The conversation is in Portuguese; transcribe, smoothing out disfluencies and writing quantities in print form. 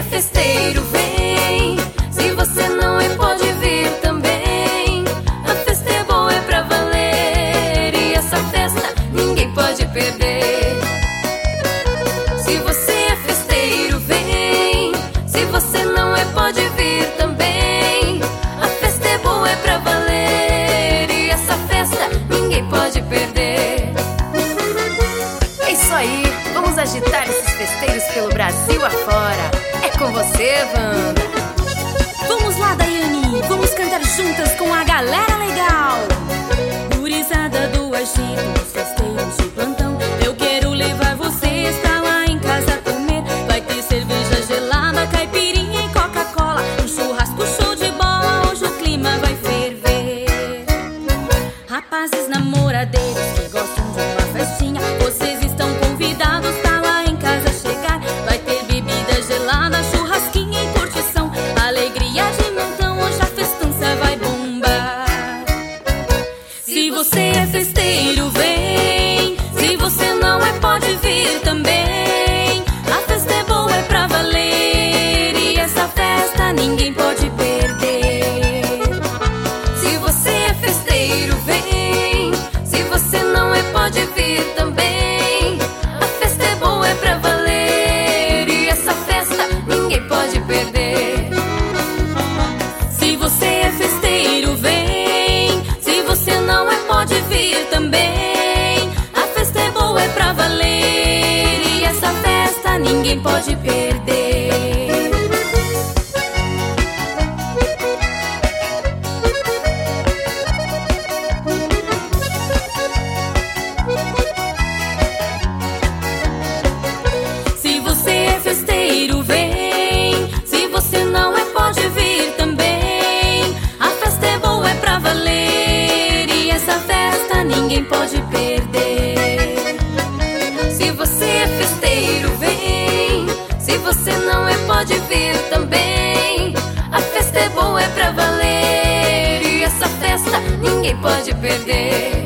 festeiro, vem. Se você não é, pode vir também. A festa é boa, é pra valer, e essa festa ninguém pode perder. Se você é festeiro, vem. Se você não é, pode vir também. A festa é boa, é pra valer, e essa festa ninguém pode perder. É isso aí, vamos agitar esses festeiros pelo Brasil afora. É com você, Wanda. Vamos lá, Daiane, vamos cantar juntas com a galera legal. Gurizada do agito, os festeiros de plantão, eu quero levar vocês pra lá em casa comer. Vai ter cerveja gelada, caipirinha e Coca-Cola, um churrasco show de bola, hoje o clima vai ferver. Rapazes namoradeiros que gostam de uma festinha, vocês estão convidados pra lá em casa chegar. Vai ter bebida gelada, churrasquinho e curtição, alegria de montão, hoje a festança vai bombar. Se você é festeiro, vem. Se você não é, pode vir também. A festa é boa, é pra valer, e essa festa ninguém pode perder. Se você é festeiro, vem. Se você não é, pode vir também. A festa é boa, é pra valer, e essa festa ninguém pode perder. Se você é festeiro, vem. Se você não é, pode vir também. A festa é boa, é pra valer, e essa festa ninguém pode perder. Se você é festeiro, vem. Se você não é, pode vir também. A festa é boa, é pra valer, e essa festa ninguém pode perder. Se você é festeiro, vem. Se você não é, pode vir também. A festa é boa, é pra valer, e essa festa ninguém pode perder.